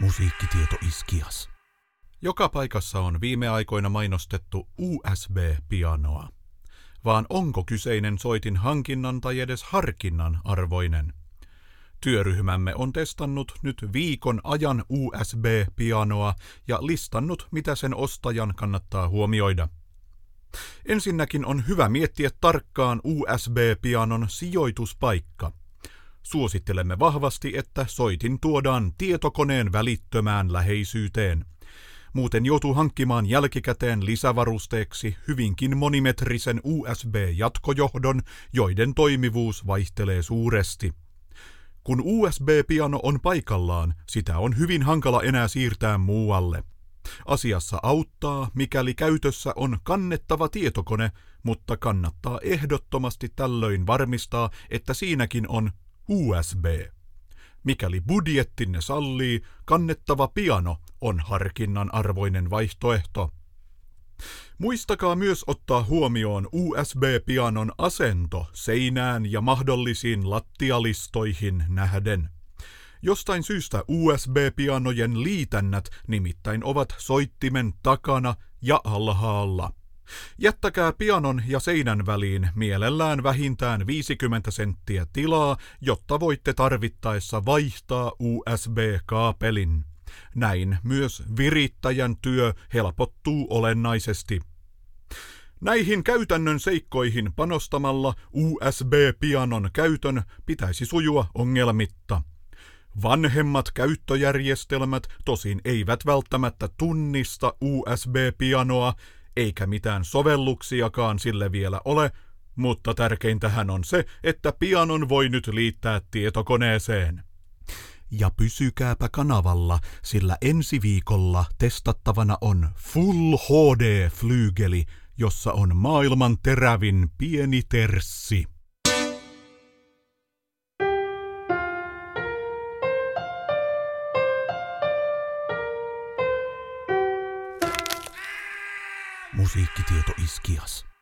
Musiikkitieto Iskias. Joka paikassa on viime aikoina mainostettu USB-pianoa. Vaan onko kyseinen soitin hankinnan tai edes harkinnan arvoinen? Työryhmämme on testannut nyt viikon ajan USB-pianoa ja listannut, mitä sen ostajan kannattaa huomioida. Ensinnäkin on hyvä miettiä tarkkaan USB-pianon sijoituspaikka. Suosittelemme vahvasti, että soitin tuodaan tietokoneen välittömään läheisyyteen. Muuten joutuu hankkimaan jälkikäteen lisävarusteeksi hyvinkin monimetrisen USB-jatkojohdon, joiden toimivuus vaihtelee suuresti. Kun USB-piano on paikallaan, sitä on hyvin hankala enää siirtää muualle. Asiassa auttaa, mikäli käytössä on kannettava tietokone, mutta kannattaa ehdottomasti tällöin varmistaa, että siinäkin on USB. Mikäli budjettinne sallii, kannettava piano on harkinnan arvoinen vaihtoehto. Muistakaa myös ottaa huomioon USB-pianon asento seinään ja mahdollisiin lattialistoihin nähden. Jostain syystä USB-pianojen liitännät nimittäin ovat soittimen takana ja alhaalla. Jättäkää pianon ja seinän väliin mielellään vähintään 50 senttiä tilaa, jotta voitte tarvittaessa vaihtaa USB-kaapelin. Näin myös virittäjän työ helpottuu olennaisesti. Näihin käytännön seikkoihin panostamalla USB-pianon käytön pitäisi sujua ongelmitta. Vanhemmat käyttöjärjestelmät tosin eivät välttämättä tunnista USB-pianoa, eikä mitään sovelluksiakaan sille vielä ole, mutta tärkeintähän on se, että pianon voi nyt liittää tietokoneeseen. Ja pysykääpä kanavalla, sillä ensi viikolla testattavana on Full HD-flyygeli, jossa on maailman terävin pieni terssi. Musiikkitieto Iskias.